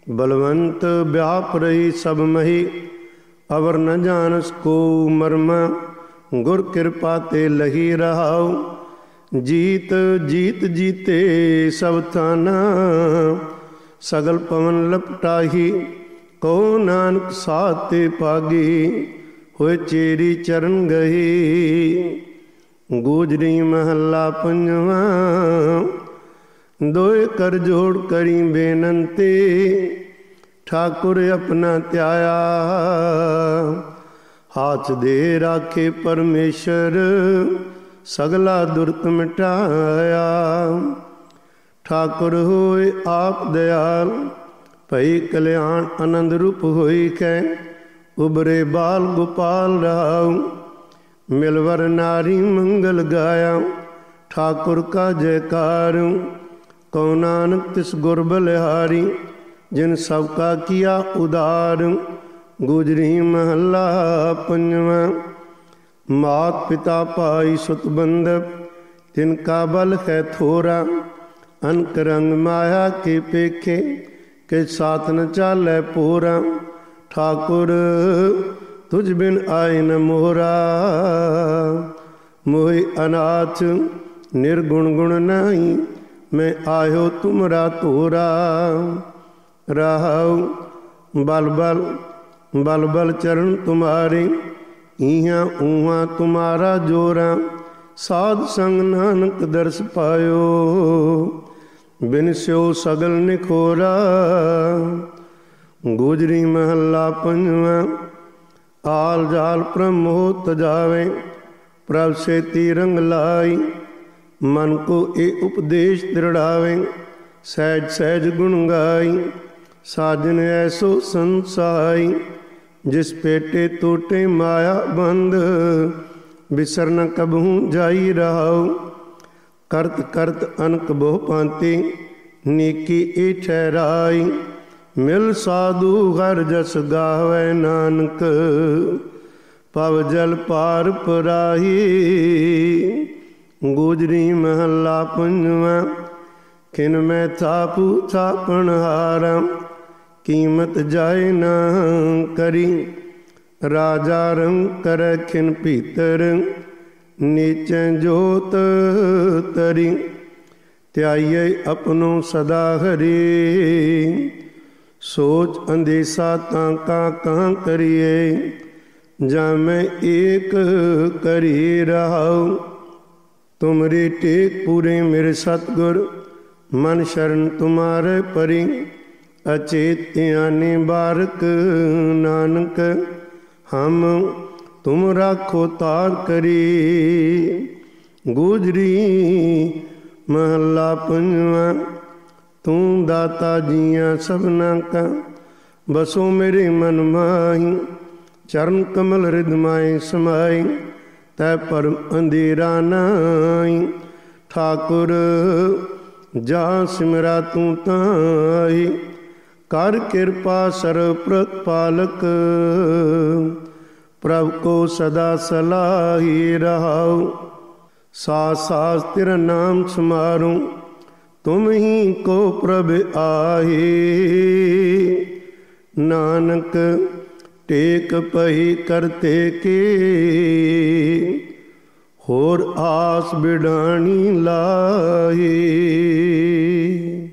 बलवंत व्याप रही सब मही, अवर न जानस को मर्मा। गुर कृपा ते लही रहाऊ, जीत जीत जीते सब थाना। सगल पवन लपटाही, कहो नानक साथ ते पागी। होए चेरी चरण गही। गूजरी महला पंजवा, दोए कर जोड़ करी बेनंती। ठाकुर अपना त्याया, हाथ दे राखे परमेश्वर। सगला दुर्त मिटाया, ठाकुर होए आप दयाल। भई कल्याण आनंद रूप होई कै, उबरे बाल गोपाल राव। मिलवर नारी मंगल गाया, ठाकुर का जयकार। कहो नानक तिस गुर बलिहारी, जिन सबका किया उदार। गुजरी महला पंजवा, मात पिता भाई सुत बंधप। तिनका बल है थोरा, अनक रंग माया के पेखे। के साथ न चालै पूरा, ठाकुर तुझ बिन आए न मोरा। मोहि अनाथ निर्गुण गुण नहीं, मैं आयो तुमरा तोरा। राहु बल बल बल बल चरण तुम्हारे, इहाँ ऊहाँ तुम्हारा जोरा। साध संग नानक दर्श पायो, बिन स्यो सगल निखोरा। गुजरी महला पंजवा, आल जाल प्रमोह तजावे। प्रभ से तिरंग लाई, मन को ए उपदेश दृढ़ावे। सहज सहज गुण गाई, साजन ऐसो संसाई। जिस पेटे टूटे माया बंद, बिसर न कबहूँ जाई रहाऊ। करत करत अनक बहु पांति, नीकी ए ठहराई। मिल साधु हर जस गावे नानक, पव जल पार पराही। गुजरी महला पंजवा, खिन मैं थापू थापन हारा। कीमत जाए ना करी, राजा रंग कर खिन भीतर। नीचे जोत तरी, त्याइये अपनो सदा हरि। सोच अंदेशा ताका कहाँ करिए, जा मैं एक करी रहाऊ। तुमरी टेक पूरे मेरे सतगुर, मन शरण तुम्हारे परी। अचेत आने बारक नानक, हम तुम राखो तार करी। गुजरी महला पंजवा, तू दाता जिया सबना का। बसो मेरे मन माही, चरण कमल हृदय समाई। तै परम अंधेरा नाई, ठाकुर जा सिमरा तू ताई। कर कृपा सर्व प्रतिपालक, प्रभु को सदा सलाही रहाऊ। सास सास तेरा नाम समारूं, तुम ही को प्रभु आहे। नानक टेक पही करते के, होर आस बिडानी लाही।